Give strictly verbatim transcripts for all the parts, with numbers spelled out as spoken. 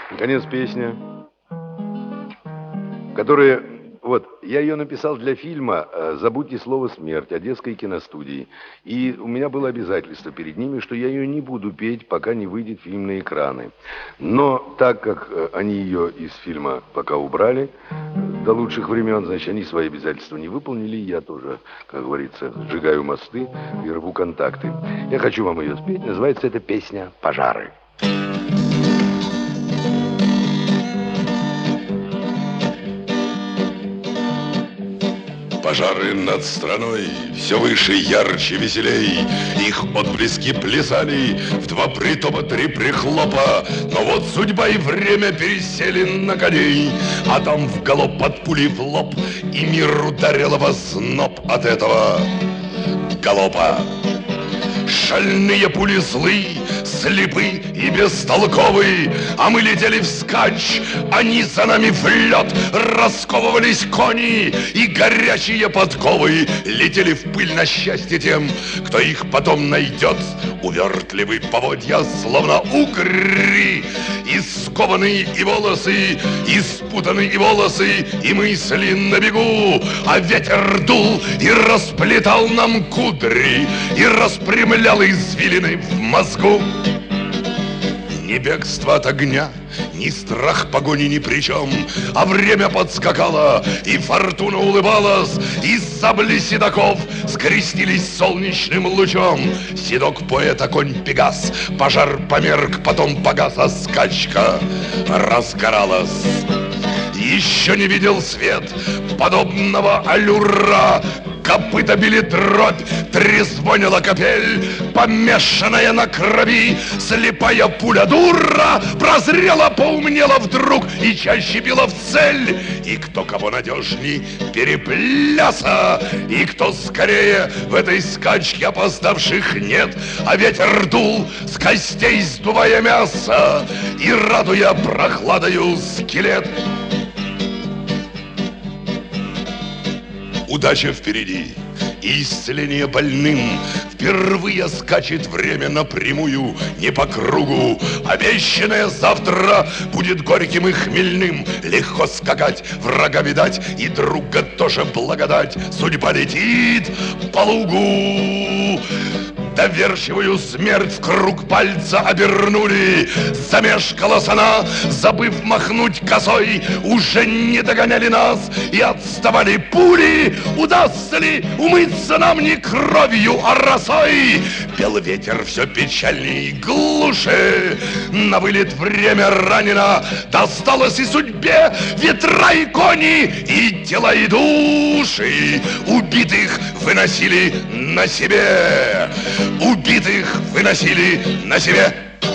Наконец, песня, которая... Вот, я ее написал для фильма «Забудьте слово смерть» Одесской киностудии. И у меня было обязательство перед ними, что я ее не буду петь, пока не выйдет фильм на экраны. Но так как они ее из фильма пока убрали до лучших времен, значит, они свои обязательства не выполнили. Я тоже, как говорится, сжигаю мосты и рву контакты. Я хочу вам ее спеть. Называется эта песня «Пожары». Пожары над страной все выше, ярче, веселей. Их отблески плясали в два притопа, три прихлопа. Но вот судьба и время пересели на коней, а там в галоп под пули в лоб, и мир ударил в озноб от этого галопа. Шальные пули злы, слепы и бестолковы, а мы летели вскачь, они за нами в лед. Расковывались кони и горячие подковы летели в пыль на счастье тем, кто их потом найдет. Увертливые поводья, словно угри, и скованные и волосы, и спутанные и волосы, и мысли на бегу. А ветер дул и расплетал нам кудри, и распрямлял извилины в мозгу. Ни бегство от огня, ни страх погони ни при чем, а время подскакало, и фортуна улыбалась, и сабли седоков скрестились солнечным лучом. Седок поэта, конь Пегас, пожар померк, потом погас, а скачка разгоралась. Еще не видел свет подобного аллюра. Копыта били дробь, трезвонила капель, помешанная на крови. Слепая пуля дура прозрела, поумнела вдруг и чаще била в цель. И кто кого надежней перепляса, и кто скорее в этой скачке опоздавших нет. А ветер дул с костей, сдувая мясо и радуя прохладою скелет. Удача впереди и исцеление больным. Впервые скачет время напрямую, не по кругу. Обещанное завтра будет горьким и хмельным. Легко скакать, врага видать, и друга тоже благодать. Судьба летит по лугу. Доверчивую смерть в круг пальца обернули. Замешкалась она, забыв махнуть косой. Уже не догоняли нас и отставали пули. Удастся ли умыться нам не кровью, а росой? Пел ветер все печальней и глуше. На вылет время ранено, досталось и судьбе. Ветра и кони, и тела, и души. Убитых выносили на себе. Убитых выносили на себе.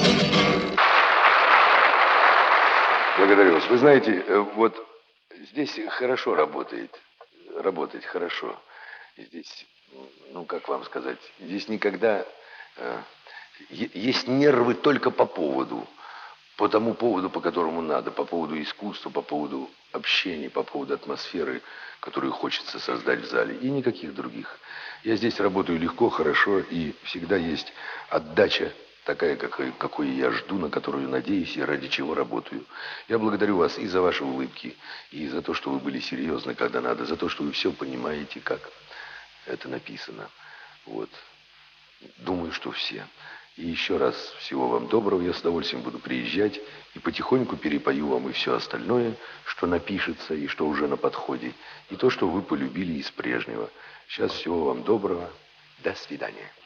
Благодарю вас. Вы знаете, вот здесь хорошо работает. Работать хорошо. Здесь, ну, как вам сказать, здесь никогда... Э, есть нервы только по поводу. По тому поводу, по которому надо. По поводу искусства, по поводу общения, по поводу атмосферы, которую хочется создать в зале. И никаких других. Я здесь работаю легко, хорошо, и всегда есть отдача такая, какой, какой я жду, на которую надеюсь и ради чего работаю. Я благодарю вас и за ваши улыбки, и за то, что вы были серьезны, когда надо, за то, что вы все понимаете, как это написано. Вот. Думаю, что все. И еще раз всего вам доброго. Я с удовольствием буду приезжать и потихоньку перепою вам и все остальное, что напишется и что уже на подходе, и то, что вы полюбили из прежнего. Сейчас всего вам доброго. До свидания.